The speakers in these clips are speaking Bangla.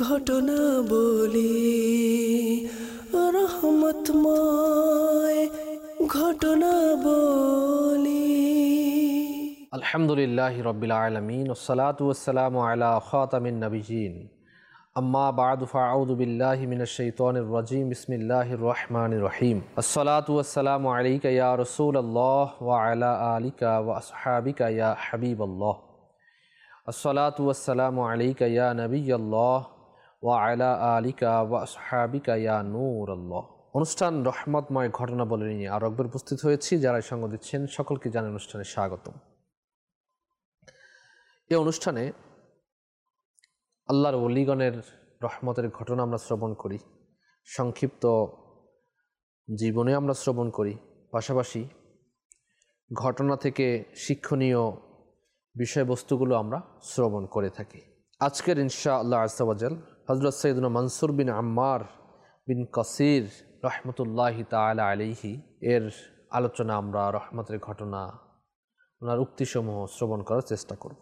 ঘটনা বলি রহমতময় ঘটনা বলি। আলহামদুলিল্লাহি রাব্বিল আলামিন ওয়াসসালাতু ওয়াসসালামু আলা খাতামিন নাবিয়্যিন আম্মা বা'দু ফাআউযু বিল্লাহি মিনাশ শাইতানির রাজীম বিসমিল্লাহির রহমানির রহিম। আসসালাতু ওয়াসসালামু আলাইকা ইয়া রাসূলাল্লাহ ওয়া আলা আলিকা ওয়া আসহাবিকা ইয়া হাবিবাল্লাহ। আসসালাতু ওয়াসসালামু আলাইকা ইয়া নাবিয়্যাল্লাহ ওয়া আলা আলিকা ওয়া আসহাবিকা ইয়া নূরাল্লাহ। অনুষ্ঠান রহমতময় ঘটনা বলে নিয়ে আর একবার উপস্থিত হয়েছি। যারা সঙ্গ দিচ্ছেন সকলকে জানাই অনুষ্ঠানে স্বাগতম। এই অনুষ্ঠানে আল্লাহর ওলিগণের রহমতের ঘটনা আমরা শ্রবণ করি, সংক্ষিপ্ত জীবনে আমরা শ্রবণ করি, পাশাপাশি ঘটনা থেকে শিক্ষণীয় বিষয়বস্তুগুলো আমরা শ্রবণ করে থাকি। আজকের ইনশাআল্লাহ আযজা ওয়া জাল হযরত সাইয়্যিদুনা মনসুর বিন আম্মার বিন কাসির রহমতুল্লাহি তাআলা আলাইহি এর আলোচনা আমরা রহমতের ঘটনা, ওনার উক্তিসমূহ শ্রবণ করার চেষ্টা করব।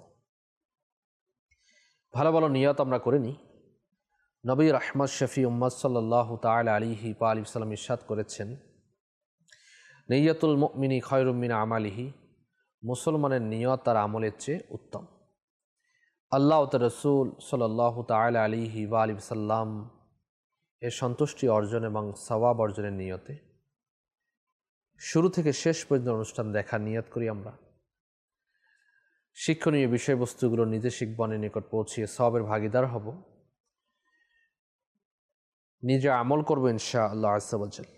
ভালো ভালো নিয়ত আমরা করে নিই। নবী রাহমাত শফি উম্মত সাল্লাল্লাহু তাআলা আলাইহি ওয়া আলিহি ওয়াসাল্লাম ইরশাদ করেছেন, নিয়্যাতুল মুমিনি খায়রুম মিন আমালিহি, মুসলমানের নিয়ত তার আমলের চেয়ে উত্তম। আল্লাহ ও তার রাসূল সাল্লাল্লাহু তাআলা আলাইহি ওয়া আলিহি ওয়াসাল্লাম এর সন্তুষ্টি অর্জন এবং সওয়াব অর্জনের নিয়তে শুরু থেকে শেষ পর্যন্ত অনুষ্ঠান দেখার নিয়ত করি আমরা। শিক্ষণীয় বিষয়বস্তুগুলো নিজে শিখবনের নিকট পৌঁছিয়ে সওয়াবের ভাগীদার হব, নিজে আমল করবো ইনশাআল্লাহ আযজা ওয়া জাল।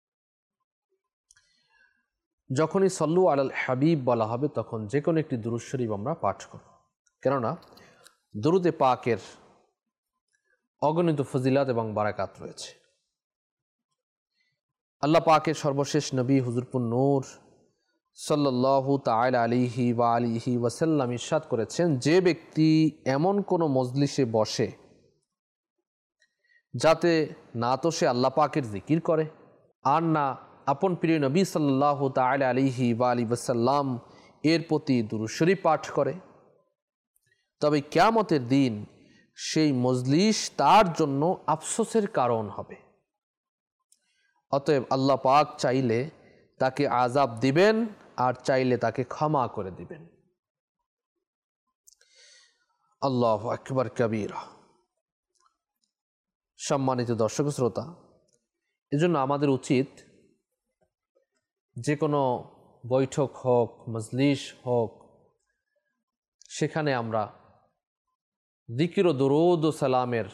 যখনই সল্লু আলাল হাবিব বলা হবে তখন যে কোনো একটি দুরূদ শরীফ আমরা পাঠ করব, কেননা দুরূদে পাকের অগণিত ফজিলাত এবং বারাকাত রয়েছে। আল্লাহ পাকের সর্বশেষ নবী হুজুরপুর নূর সাল্লাল্লাহু তাআলা আলাইহি ওয়া আলিহি ওয়াসাল্লাম ইরশাদ করেছেন, যে ব্যক্তি এমন কোনো মজলিসে বসে যাতে না তো সে আল্লাহ পাকের জিকির করে আর না আপন প্রিয় নবী সাল্লাল্লাহু তাআলা আলাইহি ওয়া আলিহি ওয়াসাল্লাম এর প্রতি দুরূদ শরীফ পাঠ করে, তবে কিয়ামতের দিন সেই মজলিস তার জন্য আফসোসের কারণ হবে। অতএব আল্লাহ পাক চাইলে তাকে আযাব দিবেন আর চাইলে তাকে ক্ষমা করে দিবেন। আল্লাহু আকবার কাবীরা। সম্মানিত দর্শক শ্রোতা, এজন্য আমাদের উচিত যে কোনো বৈঠক হোক, মজলিস হোক, সেখানে আমরা যিকির ও দরুদ ও সালামের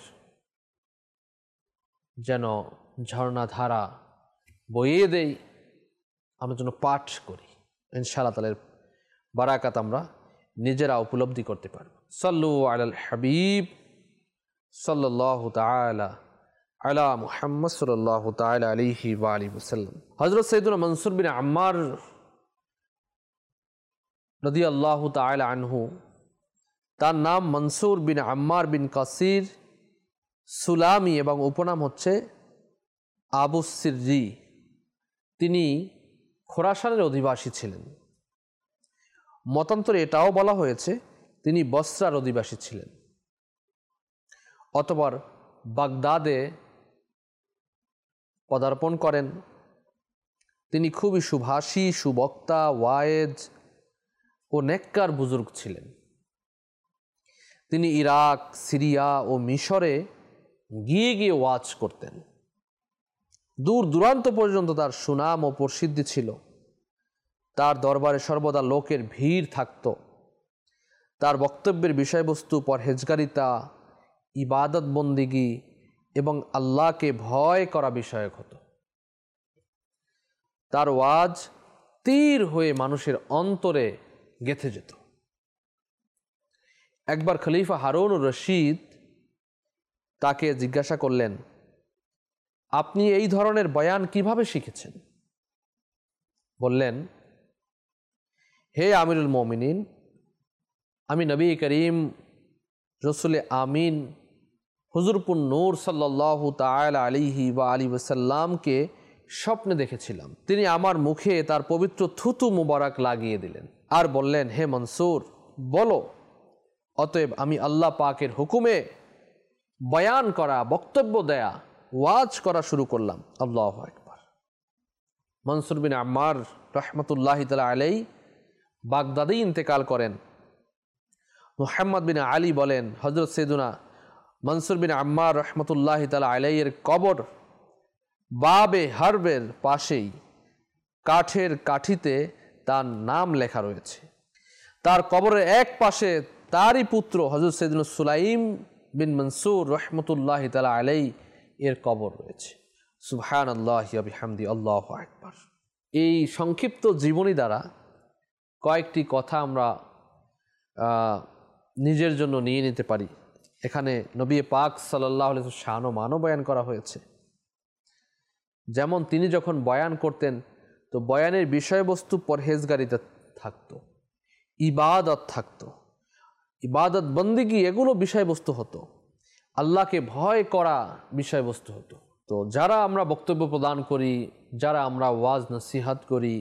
যেন ঝর্ণাধারা বইয়ে দেই, আমরা যেন পাঠ করি। ইনশাআল্লাহ তাআলার বারাকাত আমরা নিজেরা উপলব্ধি করতে পারব। সাল্লু আলাল হাবিব সাল্লাল্লাহু তাআলা আলা মুহাম্মদ সাল্লাল্লাহু তাআলা আলাইহি ওয়া আলিহি ওয়াসাল্লাম। হযরত সাইয়্যিদুনা মনসুর বিন আম্মার রাদিয়াল্লাহু তাআলা আনহু, তার নাম মনসুর বিন আম্মার বিন কাসির সুলামি এবং উপনাম হচ্ছে আবু সিররি। তিনি খোরাসানের অধিবাসী ছিলেন। মতান্তরে এটাও বলা হয়েছে তিনি বসরার অধিবাসী ছিলেন। অতঃপর বাগদাদে পদার্পণ করেন। তিনি খুবই সুভাষী, সুবক্তা, ওয়ায়েজ ও নেককার বুজুর্গ ছিলেন। তিনি ইরাক, সিরিয়া ও মিশরে গিয়ে গিয়ে ওয়াজ করতেন। দূর দূরান্ত পর্যন্ত তার সুনাম ও প্রসিদ্ধি ছিল। তার দরবারে সর্বদা লোকের ভিড় থাকত। তার বক্তব্যের বিষয়বস্তু পরহেজগারিতা, ইবাদত বন্দিগি এবং আল্লাহকে ভয় করা বিষয়ক হতো। তার ওয়াজ তীর হয়ে মানুষের অন্তরে গেঁথে যেত। একবার খলিফা হারুনুর রশিদ তাকে জিজ্ঞাসা করলেন, আপনি এই ধরনের বয়ান কিভাবে শিখেছেন? বললেন, হে আমিরুল মুমিনিন, আমি নবী করিম রসুল আমিন হুজুরপুর নূর সাল্লাল্লাহু তাআলা আলাইহি ওয়া আলিহি ওয়াসাল্লামকে স্বপ্নে দেখেছিলাম। তিনি আমার মুখে তার পবিত্র থুতু মুবারক লাগিয়ে দিলেন আর বললেন, হে মনসুর, বলো। অতএব আমি আল্লাহ পাকের হুকুমে বয়ান করা, বক্তব্য দেয়া, ওয়াজ করা শুরু করলাম। আল্লাহু আকবার। মনসুর বিন আম্মার রহমতুল্লাহি তাআলা আলাইহি বাগদাদে ইন্তেকাল করেন। মুহাম্মদ বিন আলী বলেন, হযরত সাইয়্যিদুনা মনসুর বিন আম্মার রহমতুল্লাহি তাআলা আলাইহির কবর বাবে হারবের পাশেই কাঠের কাঠিতে তার নাম লেখা রয়েছে। তার কবরের এক পাশে তারই পুত্র হযরত সাইয়্যিদুনা সুলাইম বিন মনসুর রহমতুল্লাহি তাআলা আলাইহি এর কবর রয়েছে। সুবহানাল্লাহি ওয়া বিহামদি, আল্লাহু আকবার। এই সংক্ষিপ্ত জীবনী দ্বারা কয়েকটি কথা আমরা নিজের জন্য নিয়ে নিতে পারি। এখানে নবী পাক সাল্লাল্লাহু আলাইহি ওয়াসাল্লাম শান ও মান বয়ান করা হয়েছে। যেমন তিনি যখন বয়ান করতেন তো বয়ানের বিষয়বস্তু পরহেজগারিতা থাকতো, ইবাদত থাকতো, ইবাদত বন্দিগি এগুলো বিষয়বস্তু হতো, আল্লাহকে ভয় করা বিষয়বস্তু হতো। তো যারা আমরা বক্তব্য প্রদান করি, যারা আমরা ওয়াজ নসিহত করি,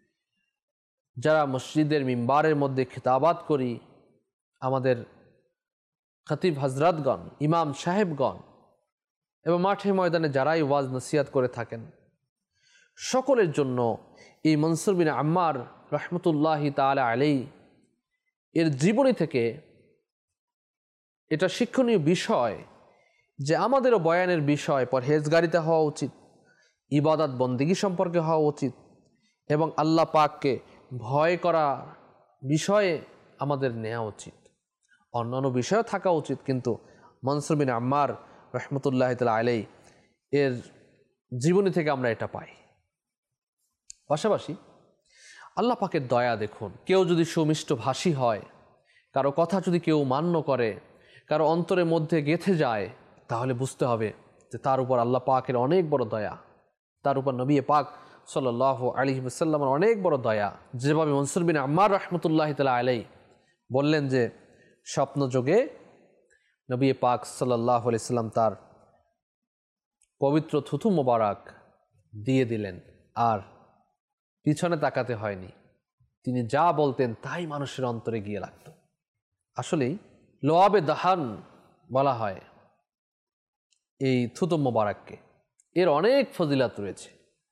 যারা মসজিদের মিম্বারের মধ্যে খিতাবাত করি, আমাদের খতিব হজরতগণ, ইমাম সাহেবগণ এবং মাঠে ময়দানে যারাই ওয়াজ নসিহত করে থাকেন, সকলের জন্য এই মনসুর বিন আম্মার রহমতুল্লাহি তাআলা আলাইহি এর জীবনী থেকে এটা শিক্ষণীয় বিষয় যে আমাদেরও বয়ানের বিষয় পরহেজগারিতা হওয়া উচিত, ইবাদত বন্দেগী সম্পর্কে হওয়া উচিত এবং আল্লাহ পাককে ভয় করা বিষয়ে আমাদের নেওয়া উচিত। অন্যান্য বিষয়ও থাকা উচিত, কিন্তু মনসুর বিন আম্মার রহমতুল্লাহি তাআলা আলাইহি এর জীবনী থেকে আমরা এটা পাই। পাশাপাশি আল্লাহ পাকের দয়া দেখুন, কেউ যদি সুমিষ্ট ভাষী হয়, কারো কথা যদি কেউ মান্য করে, কারো অন্তরের মধ্যে গেঁথে যায়, তাহলে বুঝতে হবে যে তার উপর আল্লাহ পাকের অনেক বড় দয়া, তার উপর নবী পাক সাল্লাল্লাহু আলাইহি ওয়াসাল্লামের অনেক বড় দয়া। যেভাবে মনসুর বিন আম্মার রহমতুল্লাহি তাআলা আলাইহি বললেন যে স্বপ্নযোগে নবী পাক সাল্লাল্লাহু আলাইহি ওয়াসাল্লাম তার পবিত্র থুথু মোবারক দিয়ে দিলেন, আর পিছনে তাকাতে হয়নি। তিনি যা বলতেন তাই মানুষের অন্তরে গিয়ে লাগত। আসলেই লোয়াবে দাহান বলা হয় এই থুতু মোবারককে, এর অনেক ফজিলাত রয়েছে।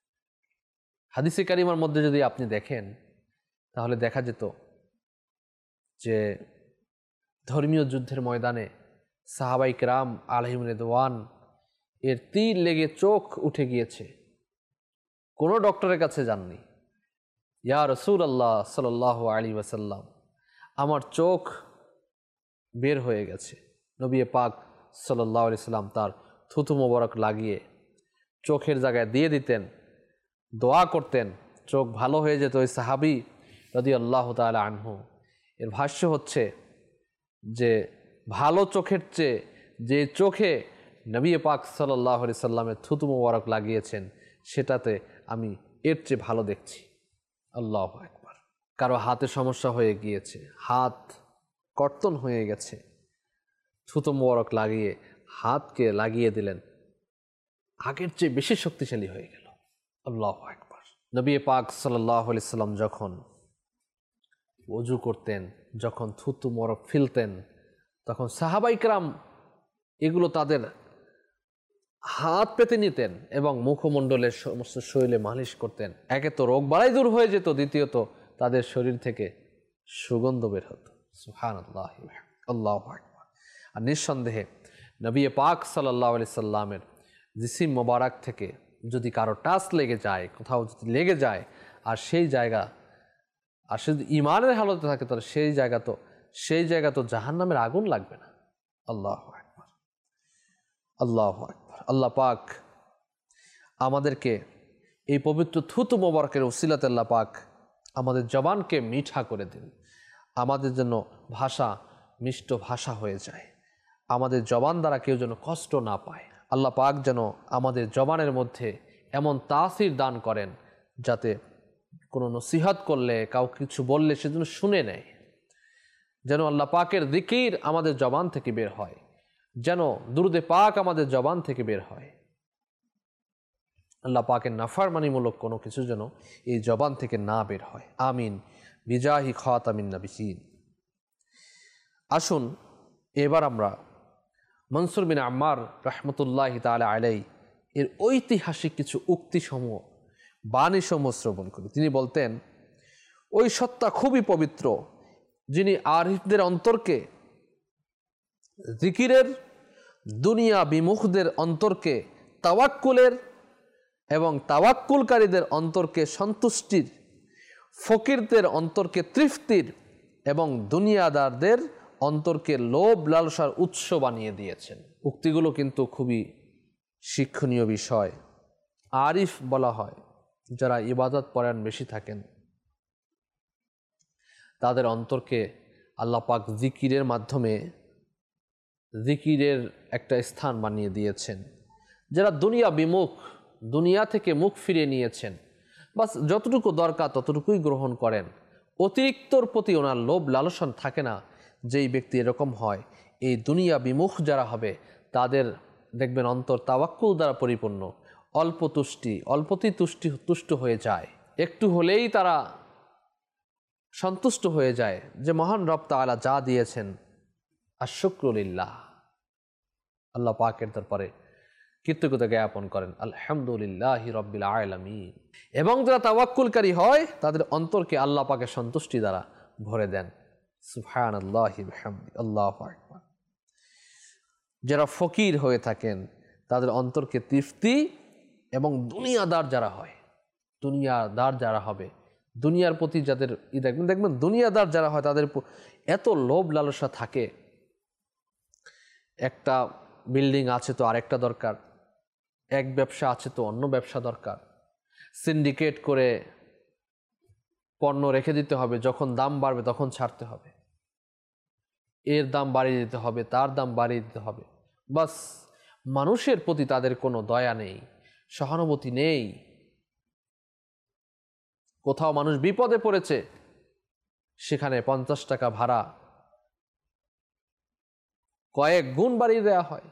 হাদিসে কারিমার মধ্যে যদি আপনি দেখেন তাহলে দেখা যেত যে ধর্মীয় যুদ্ধের ময়দানে সাহাবাই কেরাম আলাইহিম রিদওয়ান এর তীর লেগে চোখ উঠে গিয়েছে, কোনো ডক্টরের কাছে যাননি। ইয়া রাসূলুল্লাহ সাল্লাল্লাহু আলাইহি ওয়াসাল্লাম, আমার চোখ বের হয়ে গেছে। নবী পাক সাল্লাল্লাহু আলাইহি ওয়াসাল্লাম তার থুতু মোবারক লাগিয়ে চোখের জায়গায় দিয়ে দিতেন, দোয়া করতেন, চোখ ভালো হয়ে যেত। ওই সাহাবী রাদিয়াল্লাহু তাআলা আনহু এর ভাষ্য হচ্ছে যে ভালো চোখের চেয়ে যে চোখে নবী পাক সাল্লাল্লাহু আলাইহি সাল্লামের থুতু মোবারক লাগিয়েছেন সেটাতে আমি এর চেয়ে ভালো দেখছি। আল্লাহু আকবার। কারো হাতে সমস্যা হয়ে গিয়েছে, হাত কর্তন হয়ে গেছে, থুতু মোবারক লাগিয়ে হাতকে লাগিয়ে দিলেন, আগের চেয়ে বেশি শক্তিশালী হয়ে গেল। আল্লাহু আকবার। নবী পাক সাল্লাল্লাহু আলাইহি সাল্লাম যখন ওযু করতেন, যখন থুতু মোবারক ফেলতেন, তখন সাহাবাই কেরাম এগুলো তাদের হাত পেতে নিতেন এবং মুখমণ্ডলের সমস্ত শরীরে মালিশ করতেন। একে তো রোগ বালাই দূর হয়ে যেত, দ্বিতীয়ত তাদের শরীর থেকে সুগন্ধ বের হতো। সুবহানাল্লাহ, আল্লাহু আকবার। আর নিঃসন্দেহে নবী পাক সাল্লাল্লাহু আলাইহি সাল্লামের জিসিম মোবারক থেকে যদি কারো টাচ লেগে যায়, কোথাও যদি লেগে যায়, আর সেই জায়গা আর শুধু ইমানের হালতে থাকে, তাহলে সেই জায়গা তো জাহান্নামের আগুন লাগবে না। আল্লাহু আকবার, আল্লাহু আকবার। আল্লাহ পাক আমাদেরকে এই পবিত্র থুতু মোবারকের উসিলাতে আল্লাহ পাক আমাদের জবানকে মিঠা করে দিন, আমাদের জন্য ভাষা মিষ্ট ভাষা হয়ে যায়, আমাদের জবান দ্বারা কেউ যেন কষ্ট না পায়। আল্লাহ পাক যেন আমাদের জবানের মধ্যে এমন তাসির দান করেন যাতে কোনো নসিহত করলে, কাউকে কিছু বললে সে যেন শুনে নেয়, যেন আল্লাহ পাকের যিকির আমাদের জবান থেকে বের হয়, যেন দুরুদে পাক আমাদের জবান থেকে বের হয়। আল্লাহ পাকের নাফরমানিমূলক কোনো কিছু যেন এই জবান থেকে না বের হয়। আমিন বিজাহি খাতামিন নবিয়্যিন। আসুন এবার আমরা মনসুর বিন আম্মার রহমতুল্লাহ তাআলা আলাইহি এর ঐতিহাসিক কিছু উক্তিসমূহ বাণীসমূহ শ্রবণ করি। তিনি বলতেন, ওই সত্তা খুবই পবিত্র যিনি আরিফদের অন্তরকে, জিকিরের, দুনিয়া বিমুখদের অন্তরকে তাওয়াক্কুলের এবং তাওয়াক্কুলকারীদের অন্তরকে সন্তুষ্টির, ফকিরদের অন্তরকে তৃপ্তির এবং দুনিয়াদারদের অন্তরকে লোভ লালসার উৎস বানিয়ে দিয়েছেন। উক্তিগুলো কিন্তু খুবই শিক্ষণীয় বিষয়। আরিফ বলা হয় যারা ইবাদত পরায়ণ বেশি থাকেন, তাদের অন্তরকে আল্লাহ পাক জিকিরের মাধ্যমে জিকিরের একটা স্থান বানিয়ে দিয়েছেন। যারা দুনিয়া বিমুখ, দুনিয়া থেকে মুখ ফিরিয়ে নিয়েছেন, বাস যতটুকু দরকার ততটুকুই গ্রহণ করেন, অতিরিক্তর প্রতি ওনার লোভ লালসন থাকে না, যেই ব্যক্তি এরকম হয়, এই দুনিয়া বিমুখ যারা হবে তাদের দেখবেন অন্তর তাওয়াক্কুল দ্বারা পরিপূর্ণ, অল্প তুষ্টি, অল্পতেই তুষ্ট হয়ে যায়, একটু হলেই তারা সন্তুষ্ট হয়ে যায় যে মহান রব তাআলা যা দিয়েছেন আশ-শুকরুলিল্লাহ, আল্লাহ পাকের দরবারে কৃতজ্ঞতা জ্ঞাপন করেন, আলহামদুলিল্লাহি রাব্বিল আলামিন। এবং যারা তাওয়াক্কুলকারী হয় তাদের অন্তরকে আল্লাহ পাকের সন্তুষ্টি দ্বারা ভরে দেন। সুবহানাল্লাহি বিহামদি, আল্লাহু আকবার। যারা ফকির হয়ে থাকেন তাদের অন্তরকে তৃপ্তি এবং দুনিয়াদার যারা হয়, দুনিয়াদার যারা হবে, দুনিয়ার প্রতি যাদের দেখবেন দুনিয়াদার যারা হয় তাদের এত লোভ লালসা থাকে, একটা বিল্ডিং আছে তো আরেকটা দরকার, এক ব্যবসা আছে তো অন্য ব্যবসা দরকার, সিন্ডিকেট করে পণ্য রেখে দিতে হবে, যখন দাম বাড়বে তখন ছাড়তে হবে, এর দাম বাড়িয়ে দিতে হবে, তার দাম বাড়িয়ে দিতে হবে। বাস মানুষের প্রতি তাদের কোনো দয়া নেই, সহানুভূতি নেই। কোথাও মানুষ বিপদে পড়েছে, সেখানে 50 টাকা ভাড়া কয়েক গুণ বাড়িয়ে দেওয়া হয়।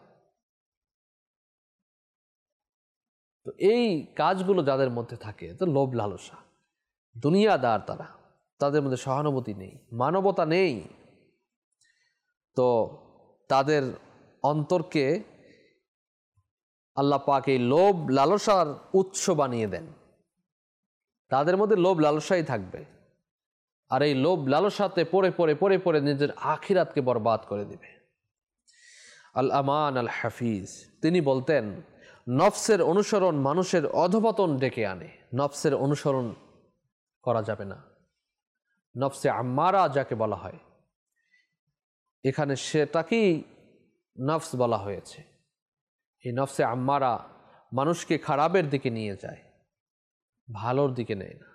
তো এই কাজগুলো যাদের মধ্যে থাকে, তো লোভ লালসা, দুনিয়াদার তারা, তাদের মধ্যে সহানুভূতি নেই, মানবতা নেই, তো তাদের অন্তরকে আল্লাহ পাক এই লোভ লালসার উৎস বানিয়ে দেন। তাদের মধ্যে লোভ লালসাই থাকবে, আর এই লোভ লালসাতে পড়ে পড়ে পড়ে পড়ে নিজের আখিরাতকে বরবাদ করে দিবে। আল আমান আল হাফিজ তিনি বলতেন, নফসের অনুসরণ মানুষের অধপতন ডেকে আনে। নফসের অনুসরণ করা যাবে না। নফসে আম্মারা যাকে বলা হয়, এখানে সেটাকেই নফস বলা হয়েছে। এই নফসে আম্মারা মানুষকে খারাপের দিকে নিয়ে যায়, ভালোর দিকে নেয় না।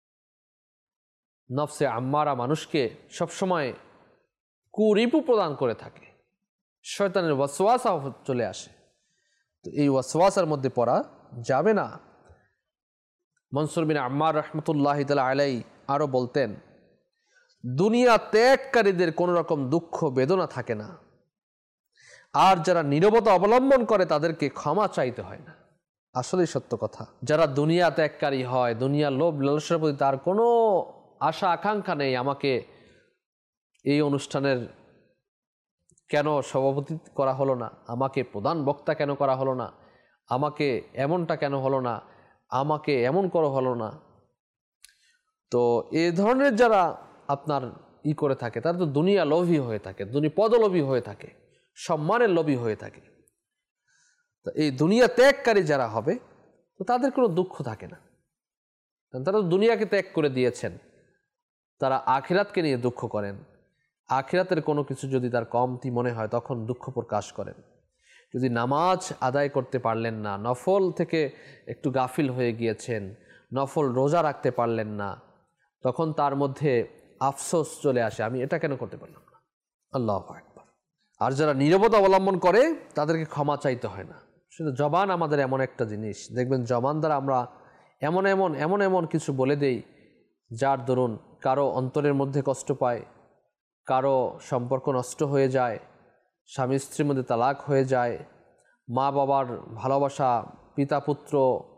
নফসে আম্মারা মানুষকে সবসময় কুরিপু প্রদান করে থাকে, শয়তানের ওয়াসওয়াসা চলে আসে। তো এই ওয়াসওয়াসার মধ্যে পড়া যাবে না। মনসুর বিন আম্মার রহমতুল্লাহ তাআলা আলাইহি আরও বলতেন, দুনিয়া ত্যাগকারীদের কোনো রকম দুঃখ বেদনা থাকে না, আর যারা নীরবতা অবলম্বন করে তাদেরকে ক্ষমা চাইতে হয় না। আসলেই সত্য কথা। যারা দুনিয়া ত্যাগকারী হয়, দুনিয়ার লোভ লালসার প্রতি তার কোনো আশা আকাঙ্ক্ষা নেই, আমাকে এই অনুষ্ঠানের কেন সভাপতি করা হলো না, আমাকে প্রধান বক্তা কেন করা হলো না, আমাকে এমনটা কেন হলো না, আমাকে এমন করা হলো না। তো এই ধরনের যারা আপনার করে থাকে, তারা তো দুনিয়া লোভী হয়ে থাকে, পদলোভী হয়ে থাকে, সম্মানের লোভী হয়ে থাকে। তো এই দুনিয়া ত্যাগকারী যারা হবে, তো তাদের কোনো দুঃখ থাকে না, তারা তো দুনিয়াকে ত্যাগ করে দিয়েছেন। তারা আখিরাতকে নিয়ে দুঃখ করেন। আখিরাতের কোনো কিছু যদি তার কমতি মনে হয় তখন দুঃখ প্রকাশ করেন। যদি নামাজ আদায় করতে পারলেন না, নফল থেকে একটু গাফিল হয়ে গিয়েছেন, নফল রোজা রাখতে পারলেন না, তখন তার মধ্যে আফসোস চলে আসে, আমি এটা কেন করতে পারলাম না। আল্লাহু আকবার। আর যারা নীরবতা অবলম্বন করে তাদেরকে ক্ষমা চাইতে হয় না। শুধু জবান আমাদের এমন একটা জিনিস, দেখবেন জবান দ্বারা আমরা এমন এমন কিছু বলে দেই যার দরুন কারো অন্তরের মধ্যে কষ্ট পায়, কারো সম্পর্ক নষ্ট হয়ে যায়, স্বামী স্ত্রীর মধ্যে তালাক হয়ে যায়, মা বাবার ভালোবাসা, পিতা পুত্র,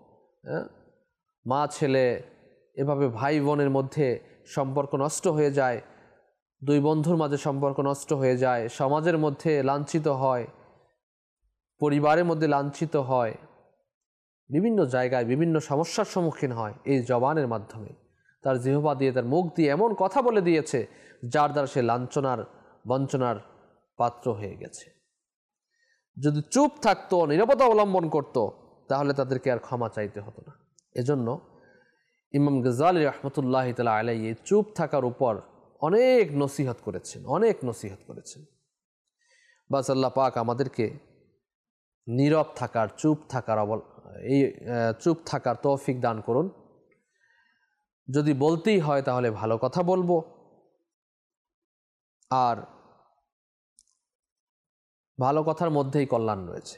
মা ছেলে, এভাবে ভাই বোনের মধ্যে সম্পর্ক নষ্ট হয়ে যায়, দুই বন্ধুর মাঝে সম্পর্ক নষ্ট হয়ে যায়, সমাজের মধ্যে লাঞ্ছিত হয়, পরিবারের মধ্যে লাঞ্ছিত হয়, বিভিন্ন জায়গায় বিভিন্ন সমস্যার সম্মুখীন হয় এই জবানের মাধ্যমে। তার জিহ্বা দিয়ে, তার মুখ দিয়ে এমন কথা বলে দিয়েছে যার দ্বারা সে লাঞ্ছনার বঞ্চনার পাত্র হয়ে গেছে। যদি চুপ থাকতো, নীরবতা অবলম্বন করত, তাহলে তাদেরকে আর ক্ষমা চাইতে হতো না। এজন্য ইমাম গজালি রহমতুল্লাহ তাআলা আলাইহি চুপ থাকার উপর অনেক নসিহত করেছেন। বাস আল্লাহ পাক আমাদেরকে নীরব থাকার, চুপ থাকার তৌফিক দান করুন। যদি বলতেই হয় তাহলে ভালো কথা বলবো, আর ভালো কথার মধ্যেই কল্যাণ রয়েছে।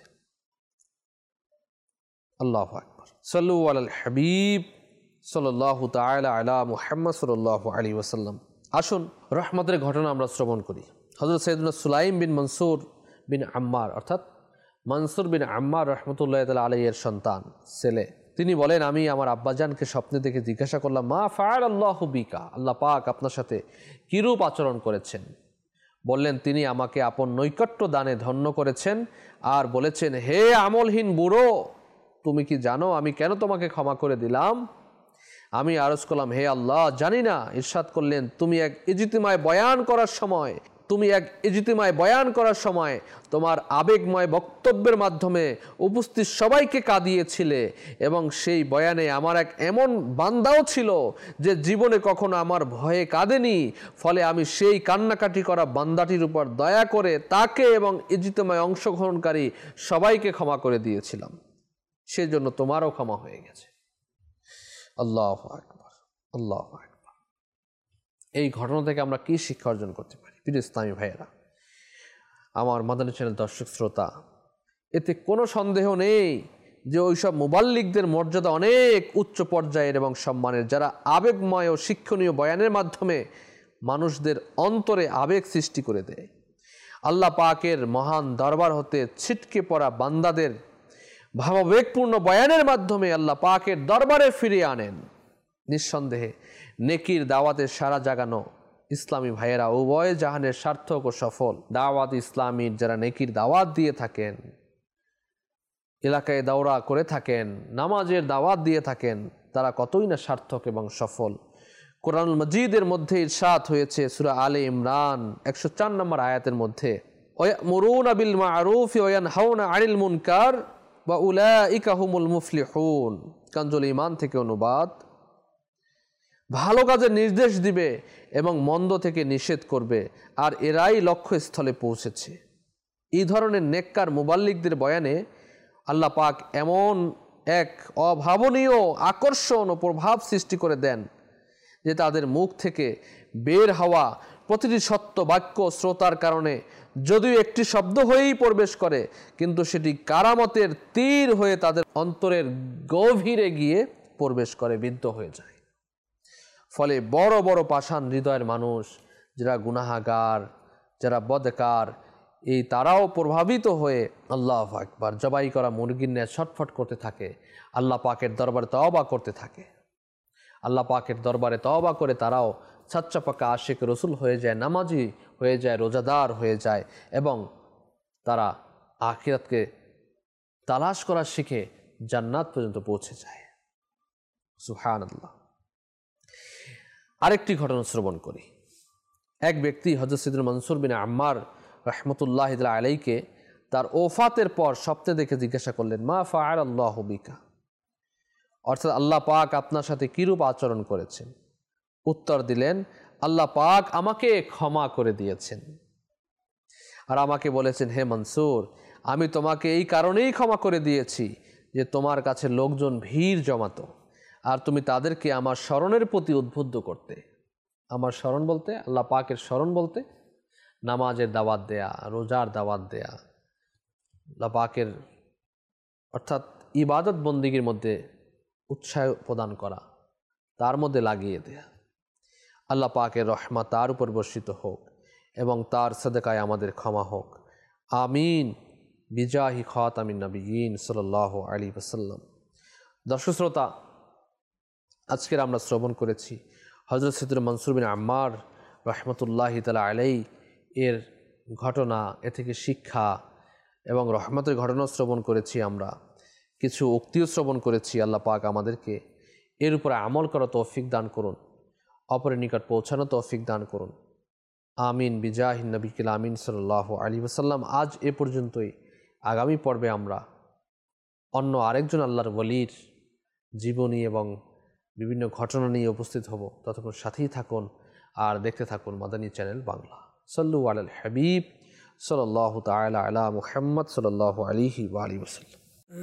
আল্লাহু আকবার। সাল্লু আলাল হাবিব সাল্লাল্লাহু তাআলা আলা মুহাম্মদ সাল্লাল্লাহু আলাইহি ওয়াসাল্লাম। আসুন রহমতের ঘটনা আমরা শ্রবণ করি। হযরত সাইয়েদনা সুলাইম বিন মনসুর বিন আম্মার, অর্থাৎ মনসুর বিন আম্মার রহমতুল্লাহ তাআলা আলাইহির সন্তান, ছেলে, তিনি বলেন, আমি আমার আব্বাজানকে স্বপ্নে দেখে জিজ্ঞাসা করলাম, মা ফাআলাল্লাহু বিকা, আল্লাহ পাক আপনার সাথে কিরূপ আচরণ করেছেন? বললেন, তিনি আমাকে আপন নৈকট্য দানে ধন্য করেছেন আর বলেছেন, হে আমলহীন বুড়ো, তুমি কি জানো আমি কেন তোমাকে ক্ষমা করে দিলাম? আমি আরজ করলাম, হে আল্লাহ, জানি না। ইরশাদ করলেন, তুমি এক ইজতিমায় বয়ান করার সময় তোমার আবেগময় বক্তব্যের মাধ্যমে উপস্থিত সবাইকে কাঁদিয়েছিলে, এবং সেই বয়ানে আমার এক এমন বান্দাও ছিল যে জীবনে কখনো আমার ভয়ে কাঁদেনি। ফলে আমি সেই কান্নাকাটি করা বান্দাটির উপর দয়া করে তাকে এবং ইজতিমায় অংশগ্রহণকারী সবাইকে ক্ষমা করে দিয়েছিলাম। সেজন্য তোমারও ক্ষমা হয়ে গেছে। আল্লাহু আকবার, আল্লাহু আকবার। এই ঘটনা থেকে আমরা কি শিক্ষা অর্জন করতে পারি? প্রিয় ইসলামী ভাইয়েরা, আমার মাদানী চ্যানেল দর্শক শ্রোতা, এতে কোনো সন্দেহ নেই যে ওইসব মুবাল্লিগদের মর্যাদা অনেক উচ্চ পর্যায়ের এবং সম্মানের, যারা আবেগময় ও শিক্ষণীয় বয়ানের মাধ্যমে মানুষদের অন্তরে আবেগ সৃষ্টি করে দেয়। আল্লাহ পাকের মহান দরবার হতে ছিটকে পড়া বান্দাদের ভাবাবেগপূর্ণ বয়ানের মাধ্যমে আল্লাহ পাকের দরবারে ফিরিয়ে আনেন। নিঃসন্দেহে নেকির দাওয়াতের সারা জাগানো ইসলামী ভাইয়েরা উভয় জাহানের সার্থক ও সফল। দাওয়াত ইসলামীর যারা নেকির দাওয়াত দিয়ে থাকেন, এলাকায় দাওরা করে থাকেন, নামাজের দাওয়াত দিয়ে থাকেন, তারা কতই না সার্থক এবং সফল। কোরআনুল মজিদের মধ্যে ইরশাদ হয়েছে সূরা আলে ইমরান 104 নম্বর আয়াতের মধ্যে, ওয়া'মুরুনা বিল মা'রুফ ওয়া ইয়ানহাউনা আনিল মুনকার ওয়া উলাইকা হুমুল মুফলিহুন। কানজুল ঈমান থেকে অনুবাদ, ভালো কাজের নির্দেশ দিবে এবং মন্দ থেকে নিষেধ করবে, আর এরাই লক্ষ্যস্থলে পৌঁছেছে। এই ধরনের নেককার মুবাল্লিগদের বয়ানে আল্লাহ পাক এমন এক অভাবনীয় আকর্ষণ ও প্রভাব সৃষ্টি করে দেন যে তাদের মুখ থেকে বের হওয়া প্রতিটি সত্য বাক্য শ্রোতার কারণে যদিও একটি শব্দ হয়েই প্রবেশ করে, কিন্তু সেটি কারামতের তীর হয়ে তাদের অন্তরের গভীরে গিয়ে প্রবেশ করে, বিদ্ধ হয়ে যায়। ফলে বড় বড় পাষাণ হৃদয়ের মানুষ, যারা গুনাহাগার, যারা বদকার, এই তারাও প্রভাবিত হয়ে আল্লাহু আকবার জবাই করা মুরগির ন্যায় ছটফট করতে থাকে, আল্লাহ পাকের দরবারে তওবা করতে থাকে। আল্লাহ পাকের দরবারে তওবা করে তারাও সাচ্চা পাকা আশিক রসুল হয়ে যায়, নামাজি হয়ে যায়, রোজাদার হয়ে যায়, এবং তারা আখিরাতকে তালাশ করা শিখে জান্নাত পর্যন্ত পৌঁছে যায়। সুবহানাল্লাহ। আরেকটি ঘটনা শ্রবণ করি। এক ব্যক্তি হযরত সাইয়েদনা মনসুর বিন আম্মার রহমতুল্লাহ আলাইকে তার ওফাতের পর স্বপ্নে দেখে জিজ্ঞাসা করলেন, মা ফাআলাল্লাহু বিকা, অর্থাৎ আল্লাহ পাক আপনার সাথে কিরূপ আচরণ করেছেন? উত্তর দিলেন, আল্লাহ পাক আমাকে ক্ষমা করে দিয়েছেন আর আমাকে বলেছেন, হে মনসুর, আমি তোমাকে এই কারণেই ক্ষমা করে দিয়েছি যে তোমার কাছে লোকজন ভিড় জমাতো আর তুমি তাদেরকে আমার স্মরণের প্রতি উদ্বুদ্ধ করতে। আমার স্মরণ বলতে, আল্লাহ পাকের স্মরণ বলতে নামাজের দাওয়াত দেয়া, রোজার দাওয়াত দেয়া, আল্লাহ পাকের অর্থাৎ ইবাদত বন্দিগির মধ্যে উৎসাহ প্রদান করা, তার মধ্যে লাগিয়ে দেয়া। আল্লাহ পাকের রহমত তার উপর বর্ষিত হোক এবং তার সাদকায় আমাদের ক্ষমা হোক। আমিন বিজাহি খাতামিন নবিয়্যিন সাল্লাল্লাহু আলাইহি ওয়াসাল্লাম। দর্শক শ্রোতা, আজকের আমরা শ্রবণ করেছি হযরত সাইয়েদনা মনসুর বিন আম্মার রহমতুল্লাহি তাআলা আলাইহি এর ঘটনা, এ থেকে শিক্ষা এবং রহমতের ঘটনা শ্রবণ করেছি, আমরা কিছু উক্তিও শ্রবণ করেছি। আল্লাহ পাক আমাদেরকে এর উপরে আমল করা তৌফিক দান করুন, অপরের নিকট পৌঁছানো তৌফিক দান করুন। আমিন বিজাহিন নবিকিল আমিন সাল্লাল্লাহু আলাইহি ওয়াসাল্লাম। আজ এ পর্যন্তই। আগামী পর্বে আমরা অন্য আরেকজন আল্লাহর ওয়ালির জীবনী এবং বিভিন্ন ঘটনা নিয়ে উপস্থিত হব। ততক্ষণ সাথেই থাকুন আর দেখতে থাকুন মাদানী চ্যানেল বাংলা। সাল্লু আলাল হাবিব সাল্লাল্লাহু তাআলা আলা মুহাম্মদ সাল্লাল্লাহু আলাইহি ওয়া আলিহি ওয়াসাল্লাম।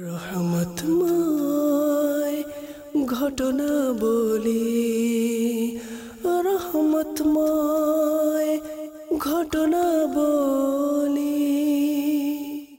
রহমতময় ঘটনা বলি, রহমতময় ঘটনা বলি।